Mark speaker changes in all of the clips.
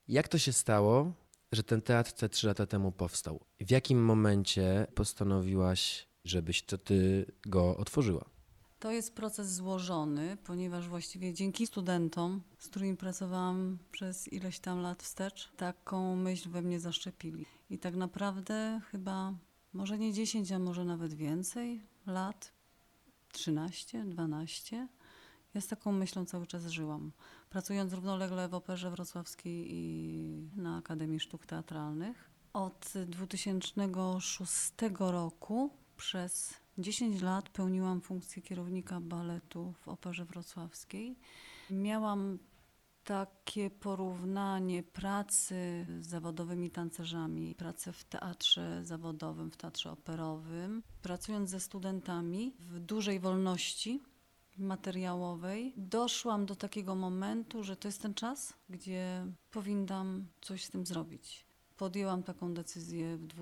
Speaker 1: Jak to się stało, że ten teatr te 3 lata temu powstał? W jakim momencie postanowiłaś, żebyś to ty go otworzyła?
Speaker 2: To jest proces złożony, ponieważ właściwie dzięki studentom, z którymi pracowałam przez ileś tam lat wstecz, taką myśl we mnie zaszczepili. I tak naprawdę chyba może nie 10, a może nawet więcej lat, 13, 12, ja z taką myślą cały czas żyłam. Pracując równolegle w Operze Wrocławskiej i na Akademii Sztuk Teatralnych. Od 2006 roku przez 10 lat pełniłam funkcję kierownika baletu w Operze Wrocławskiej. Miałam takie porównanie pracy z zawodowymi tancerzami, pracę w teatrze zawodowym, w teatrze operowym. Pracując ze studentami w dużej wolności materiałowej, doszłam do takiego momentu, że to jest ten czas, gdzie powinnam coś z tym zrobić. Podjęłam taką decyzję w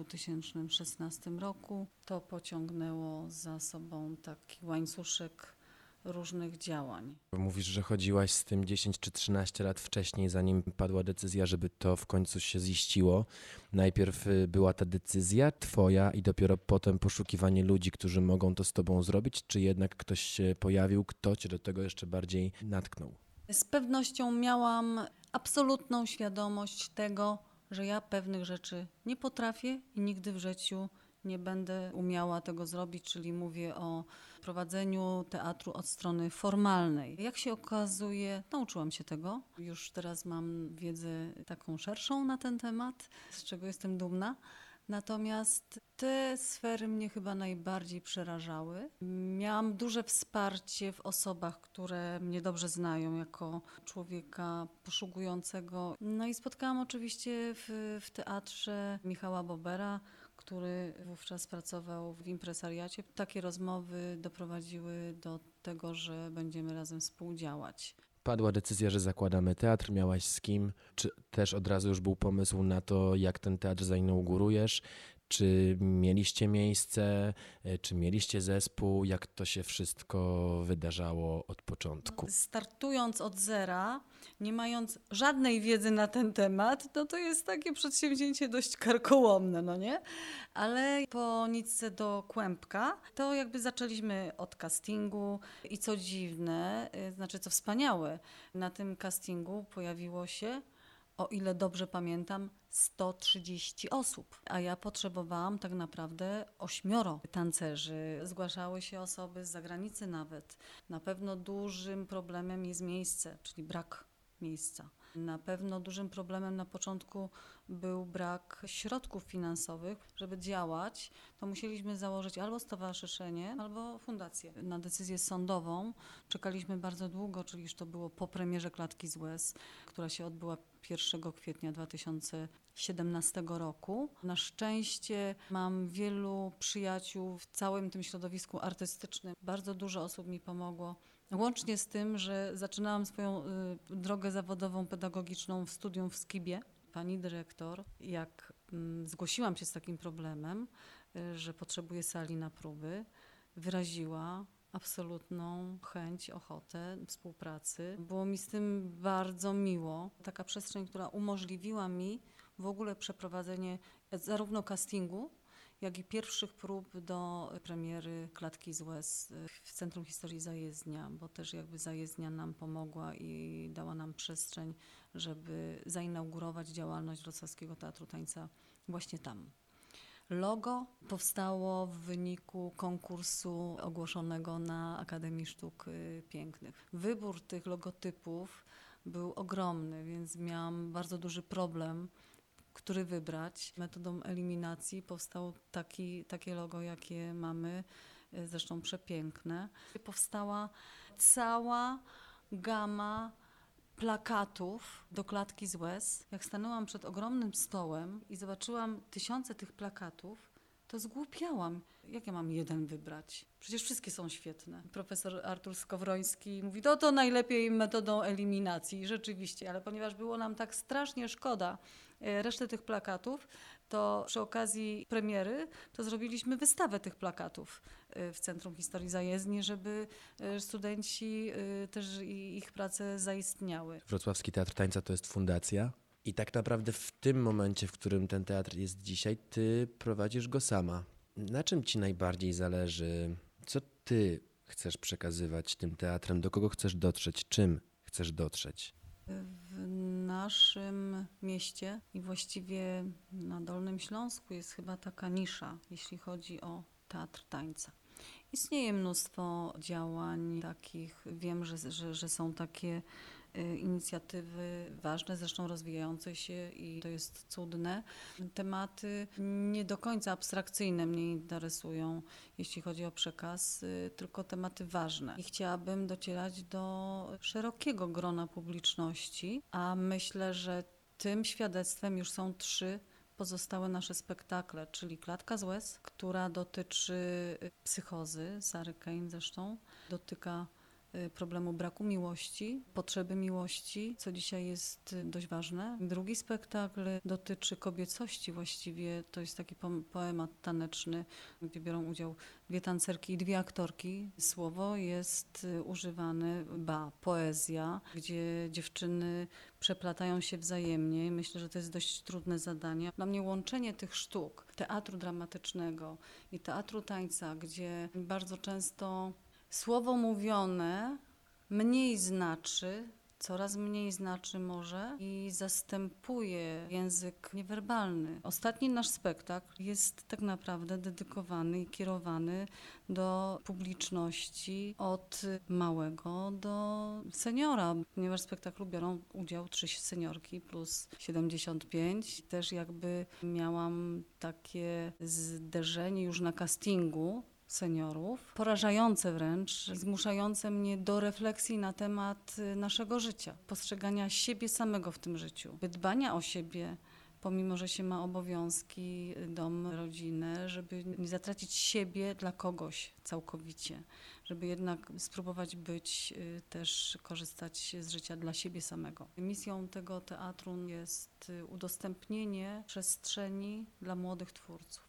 Speaker 2: 2016 roku. To pociągnęło za sobą taki łańcuszek różnych działań.
Speaker 1: Mówisz, że chodziłaś z tym 10 czy 13 lat wcześniej, zanim padła decyzja, żeby to w końcu się ziściło. Najpierw była ta decyzja twoja i dopiero potem poszukiwanie ludzi, którzy mogą to z tobą zrobić, czy jednak ktoś się pojawił, kto cię do tego jeszcze bardziej natknął?
Speaker 2: Z pewnością miałam absolutną świadomość tego, że ja pewnych rzeczy nie potrafię i nigdy w życiu nie będę umiała tego zrobić, czyli mówię o prowadzeniu teatru od strony formalnej. Jak się okazuje, nauczyłam się tego. Już teraz mam wiedzę taką szerszą na ten temat, z czego jestem dumna. Natomiast te sfery mnie chyba najbardziej przerażały. Miałam duże wsparcie w osobach, które mnie dobrze znają jako człowieka poszukującego. No i spotkałam oczywiście w teatrze Michała Bobera, który wówczas pracował w impresariacie. Takie rozmowy doprowadziły do tego, że będziemy razem współdziałać.
Speaker 1: Padła decyzja, że zakładamy teatr, miałaś z kim? Czy też od razu już był pomysł na to, jak ten teatr zainaugurujesz? Czy mieliście miejsce, czy mieliście zespół? Jak to się wszystko wydarzało od początku?
Speaker 2: Startując od zera, nie mając żadnej wiedzy na ten temat, no to jest takie przedsięwzięcie dość karkołomne, no nie? Ale po nitce do kłębka, to jakby zaczęliśmy od castingu i co dziwne, znaczy co wspaniałe, na tym castingu pojawiło się, o ile dobrze pamiętam, 130 osób, a ja potrzebowałam tak naprawdę 8 tancerzy. Zgłaszały się osoby z zagranicy nawet. Na pewno dużym problemem jest miejsce, czyli brak miejsca. Na pewno dużym problemem na początku był brak środków finansowych. Żeby działać, to musieliśmy założyć albo stowarzyszenie, albo fundację. Na decyzję sądową czekaliśmy bardzo długo, czyli już to było po premierze Klatki z łez, która się odbyła 1 kwietnia 2017 roku. Na szczęście mam wielu przyjaciół w całym tym środowisku artystycznym. Bardzo dużo osób mi pomogło. Łącznie z tym, że zaczynałam swoją drogę zawodową, pedagogiczną w studium w Skibie. Pani dyrektor, jak zgłosiłam się z takim problemem, że potrzebuję sali na próby, wyraziła absolutną chęć, ochotę współpracy. Było mi z tym bardzo miło. Taka przestrzeń, która umożliwiła mi w ogóle przeprowadzenie zarówno castingu, jak i pierwszych prób do premiery Klatki z łez w Centrum Historii Zajezdnia, bo też jakby Zajezdnia nam pomogła i dała nam przestrzeń, żeby zainaugurować działalność Wrocławskiego Teatru Tańca właśnie tam. Logo powstało w wyniku konkursu ogłoszonego na Akademii Sztuk Pięknych. Wybór tych logotypów był ogromny, więc miałam bardzo duży problem, który wybrać. Metodą eliminacji powstało takie logo, jakie mamy, zresztą przepiękne. Powstała cała gama plakatów do Klatki z łez. Jak stanęłam przed ogromnym stołem i zobaczyłam tysiące tych plakatów, to zgłupiałam. Jak ja mam jeden wybrać? Przecież wszystkie są świetne. Profesor Artur Skowroński mówi, to najlepiej metodą eliminacji. Rzeczywiście, ale ponieważ było nam tak strasznie szkoda reszty tych plakatów, to przy okazji premiery to zrobiliśmy wystawę tych plakatów w Centrum Historii Zajezdni, żeby studenci też i ich prace zaistniały.
Speaker 1: Wrocławski Teatr Tańca to jest fundacja. I tak naprawdę w tym momencie, w którym ten teatr jest dzisiaj, ty prowadzisz go sama. Na czym ci najbardziej zależy? Co ty chcesz przekazywać tym teatrem? Do kogo chcesz dotrzeć? Czym chcesz dotrzeć?
Speaker 2: W naszym mieście i właściwie na Dolnym Śląsku jest chyba taka nisza, jeśli chodzi o teatr tańca. Istnieje mnóstwo działań takich, wiem, że są takie inicjatywy ważne, zresztą rozwijające się i to jest cudne. Tematy nie do końca abstrakcyjne mnie interesują, jeśli chodzi o przekaz, tylko tematy ważne. I chciałabym docierać do szerokiego grona publiczności, a myślę, że tym świadectwem już są 3 pozostałe nasze spektakle, czyli Klatka z łez, która dotyczy psychozy, Sary Kane zresztą, dotyka problemu braku miłości, potrzeby miłości, co dzisiaj jest dość ważne. Drugi spektakl dotyczy kobiecości właściwie, to jest taki poemat taneczny, gdzie biorą udział 2 tancerki i 2 aktorki. Słowo jest używane, poezja, gdzie dziewczyny przeplatają się wzajemnie. Myślę, że to jest dość trudne zadanie. Dla mnie łączenie tych sztuk, teatru dramatycznego i teatru tańca, gdzie bardzo często słowo mówione mniej znaczy, coraz mniej znaczy może i zastępuje język niewerbalny. Ostatni nasz spektakl jest tak naprawdę dedykowany i kierowany do publiczności od małego do seniora, ponieważ w spektaklu biorą udział 3 seniorki plus 75. Też jakby miałam takie zderzenie już na castingu seniorów, porażające wręcz, zmuszające mnie do refleksji na temat naszego życia, postrzegania siebie samego w tym życiu, dbania o siebie, pomimo że się ma obowiązki, dom, rodzinę, żeby nie zatracić siebie dla kogoś całkowicie, żeby jednak spróbować być, też korzystać z życia dla siebie samego. Misją tego teatru jest udostępnienie przestrzeni dla młodych twórców.